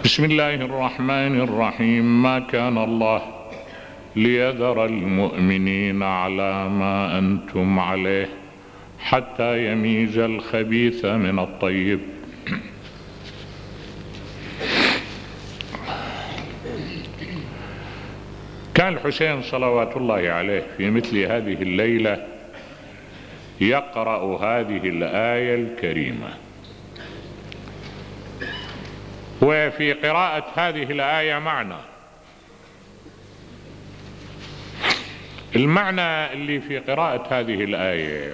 بسم الله الرحمن الرحيم. ما كان الله ليذر المؤمنين على ما أنتم عليه حتى يميز الخبيث من الطيب. كان الحسين صلوات الله عليه في مثل هذه الليلة يقرأ هذه الآية الكريمة، وفي قراءة هذه الآية المعنى اللي في قراءة هذه الآية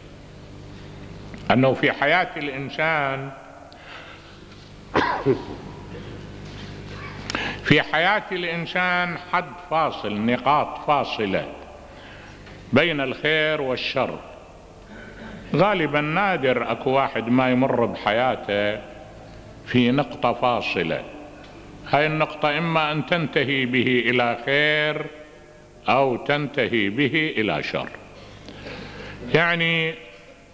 أنه في حياة الإنسان حد فاصل، نقاط فاصلة بين الخير والشر. غالبا نادر أكو واحد ما يمر بحياته في نقطة فاصلة، هاي النقطة إما أن تنتهي به إلى خير أو تنتهي به إلى شر. يعني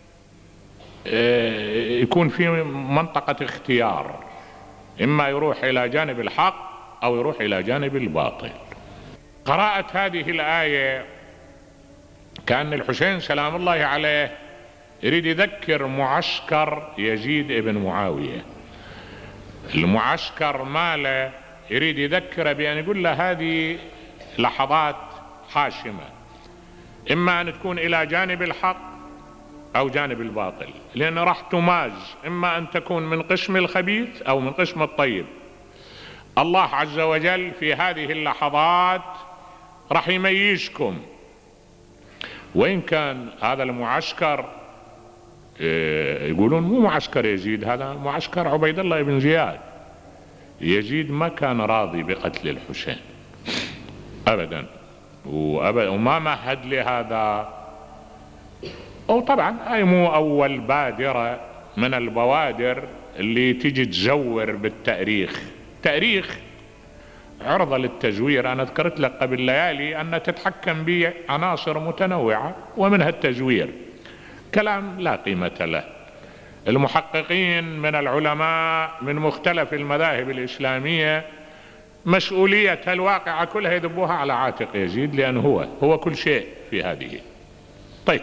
يكون في منطقة اختيار، إما يروح إلى جانب الحق أو يروح إلى جانب الباطل. قراءة هذه الآية كان الحسين سلام الله عليه يريد يذكر معسكر يزيد ابن معاوية، المعسكر ماله، يريد يذكره بأن يقول له هذه لحظات حاسمة، إما أن تكون إلى جانب الحق أو جانب الباطل، لأن راح تماز، إما أن تكون من قسم الخبيث أو من قسم الطيب. الله عز وجل في هذه اللحظات راح يميزكم. وإن كان هذا المعسكر يقولون مو معسكر يزيد، هذا معسكر عبيد الله بن زياد. يزيد ما كان راضي بقتل الحسين أبدا وما مهد لهذا. وطبعا هاي مو أول بادرة من البوادر اللي تجي تزور بالتاريخ. تاريخ عرضة للتزوير. أنا ذكرت لك قبل ليالي أن تتحكم به عناصر متنوعة ومنها التزوير، كلام لا قيمة له. المحققين من العلماء من مختلف المذاهب الإسلامية مسؤولية الواقعة كلها يذبوها على عاتق يزيد، لأنه هو كل شيء في هذه. طيب،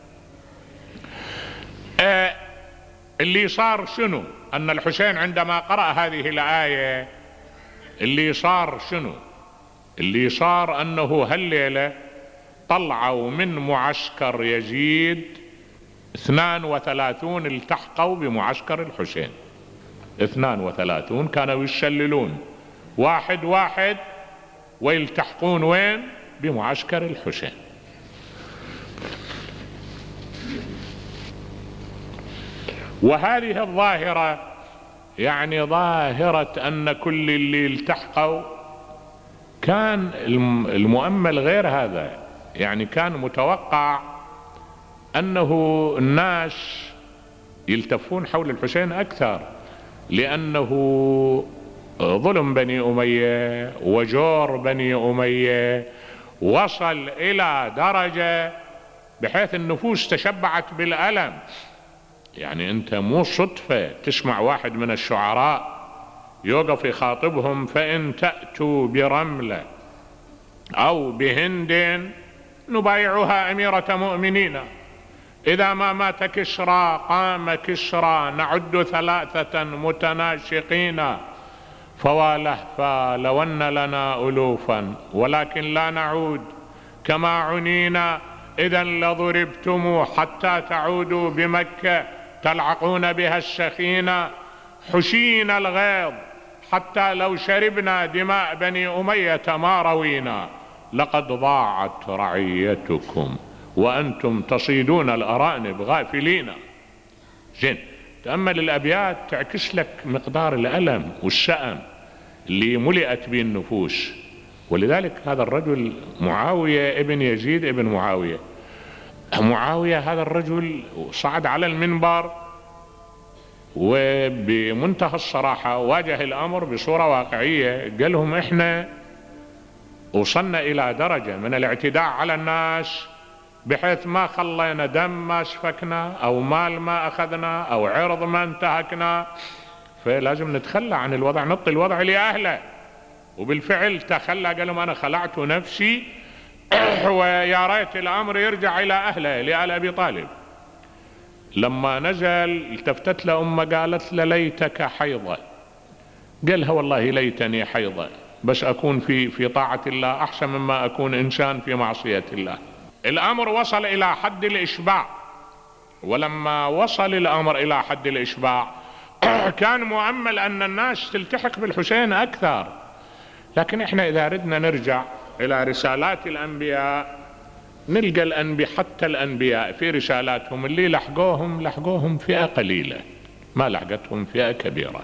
اللي صار شنو؟ أن الحسين عندما قرأ هذه الآية اللي صار شنو؟ اللي صار أنه هالليلة طلعوا من معسكر يزيد 32 التحقوا بمعسكر الحسين. 32 كانوا يشللون واحد واحد ويلتحقون وين؟ بمعسكر الحسين. وهذه الظاهرة يعني ظاهرة أن كل اللي التحقوا كان المؤمل غير هذا. يعني كان متوقع أنه الناس يلتفون حول الحسين أكثر، لأنه ظلم بني أمية وجور بني أمية وصل إلى درجة بحيث النفوس تشبعت بالألم. يعني أنت مو صدفة تسمع واحد من الشعراء يوقف يخاطبهم: فإن تأتوا برملة أو بهند نبايعها أميرة مؤمنين، إذا ما مات كسرى قام كسرى، نعد 3 متناشقين، فوالهفا لون لنا ألوفا ولكن لا نعود كما عنينا، إذا لضربتم حتى تعودوا بمكة تلعقون بها السخينة، حشينا الغيظ حتى لو شربنا دماء بني أمية ما روينا، لقد ضاعت رعيتكم وأنتم تصيدون الأرانب غافلين. زين، تأمل الأبيات تعكس لك مقدار الألم والشأم اللي ملئت به النفوس. ولذلك هذا الرجل معاوية ابن يزيد ابن معاوية، هذا الرجل صعد على المنبر وبمنتهى الصراحة واجه الأمر بصورة واقعية. قال لهم: إحنا وصلنا إلى درجة من الاعتداء على الناس بحيث ما خلينا دم ما سفكنا أو مال ما أخذنا أو عرض ما انتهكنا، فلازم نتخلى عن الوضع، نعطي الوضع لأهله. وبالفعل تخلى، قال لهم أنا خلعت نفسي ويا ريت الأمر يرجع إلى أهله، لآل أبي طالب. لما نزل التفتت له أمه قالت له ليتك حيضة. قالها والله ليتني حيضة، بس أكون في طاعة الله أحسن مما أكون إنسان في معصية الله. الأمر وصل إلى حد الإشباع، ولما وصل الأمر إلى حد الإشباع كان مؤمل أن الناس تلتحق بالحسين أكثر. لكن إحنا إذا ردنا نرجع إلى رسالات الأنبياء نلقى الأنبياء، حتى الأنبياء في رسالاتهم اللي لحقوهم فئة قليلة، ما لحقتهم فئة كبيرة.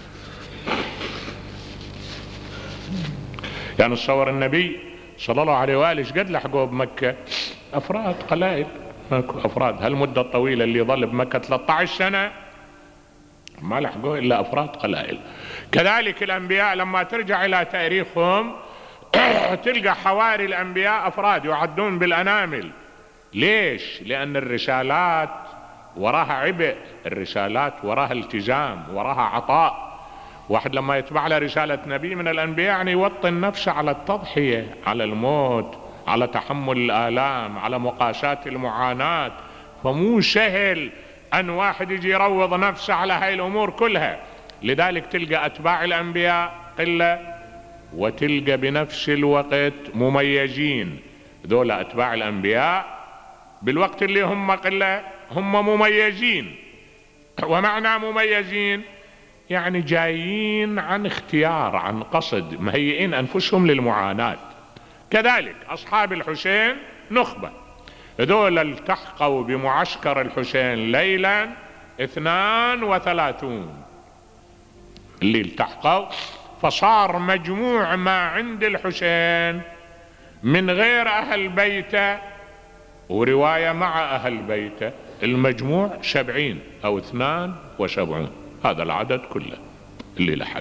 يعني تصور النبي صلى الله عليه وآله قد لحقوه بمكة؟ أفراد قلائل، أفراد. هالمدة الطويلة اللي ظل بمكة 13 سنة ما لحقوه إلا أفراد قلائل. كذلك الأنبياء لما ترجع إلى تاريخهم تلقى حواري الأنبياء أفراد يعدون بالأنامل. ليش؟ لأن الرسالات وراها عبء، الرسالات وراها التزام، وراها عطاء. واحد لما يتبع له رسالة نبي من الأنبياء يعني يوطن نفسه على التضحية، على الموت، على تحمل الآلام، على مقاساة المعاناة. فمو سهل أن واحد يجي يروض نفسه على هاي الأمور كلها. لذلك تلقى أتباع الأنبياء قلة، وتلقى بنفس الوقت مميزين. ذولا أتباع الأنبياء بالوقت اللي هم قلة هم مميزين. ومعنى مميزين يعني جايين عن اختيار، عن قصد، مهيئين أنفسهم للمعاناة. كذلك أصحاب الحسين نخبة، ذولا التحقوا بمعسكر الحسين ليلا 32 اللي التحقوا، فصار مجموع ما عند الحسين من غير أهل بيته ورواية مع أهل بيته المجموع 70 أو 72، هذا العدد كله اللي لحق.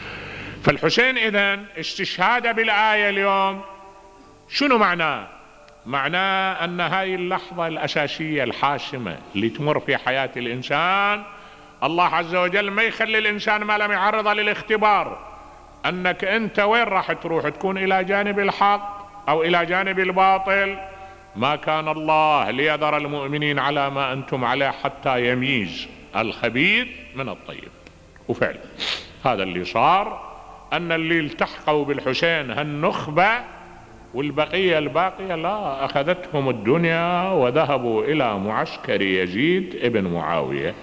فالحسين إذن استشهاده بالآية اليوم شنو معناه؟ معناه أن هاي اللحظة الأساسية الحاسمة اللي تمر في حياة الإنسان، الله عز وجل ما يخلي الإنسان ما لم يعرضه للاختبار، أنك أنت وين راح تروح، تكون إلى جانب الحق أو إلى جانب الباطل. ما كان الله ليذر المؤمنين على ما أنتم عليه حتى يميز الخبيث من الطيب. وفعلا هذا اللي صار، أن اللي التحقوا بالحسين هالنخبة والبقية الباقية لا، أخذتهم الدنيا وذهبوا إلى معسكر يزيد ابن معاوية.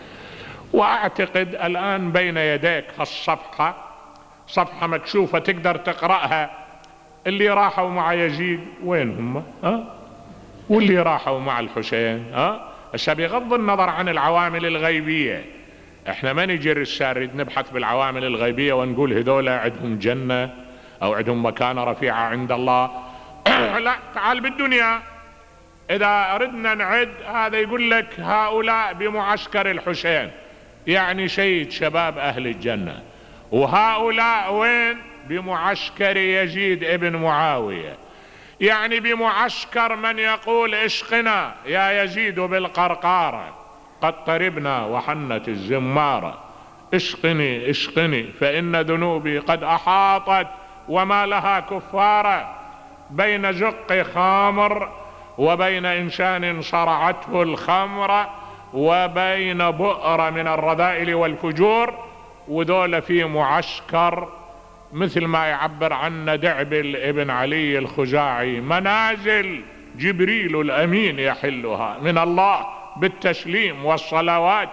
وأعتقد الآن بين يديك هالصفحة، صفحة مكشوفة تقدر تقرأها. اللي راحوا مع يزيد وين هم؟ واللي راحوا مع الحسين هسه بغض النظر عن العوامل الغيبية، احنا ما نجي نريد نبحث بالعوامل الغيبية ونقول هذولا عندهم جنة او عندهم مكانة رفيعة عند الله. لا، تعال بالدنيا اذا اردنا نعد، هذا يقول لك هؤلاء بمعسكر الحسين، يعني سيد شباب اهل الجنة. وهؤلاء وين؟ بمعسكر يزيد ابن معاوية، يعني بمعسكر من يقول اشقنا يا يزيد بالقرقارة، قد طربنا وحنت الزمارة، اشقني اشقني فإن ذنوبي قد أحاطت وما لها كفارة، بين زق خامر وبين إنسان صرعته الخمر وبين بؤر من الرذائل والفجور. وذول في معسكر مثل ما يعبر عنه دعبل ابن علي الخزاعي، منازل جبريل الأمين يحلها من الله بالتسليم والصلوات.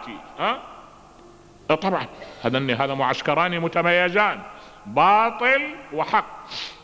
طبعا هذا معسكران متميزان، باطل وحق.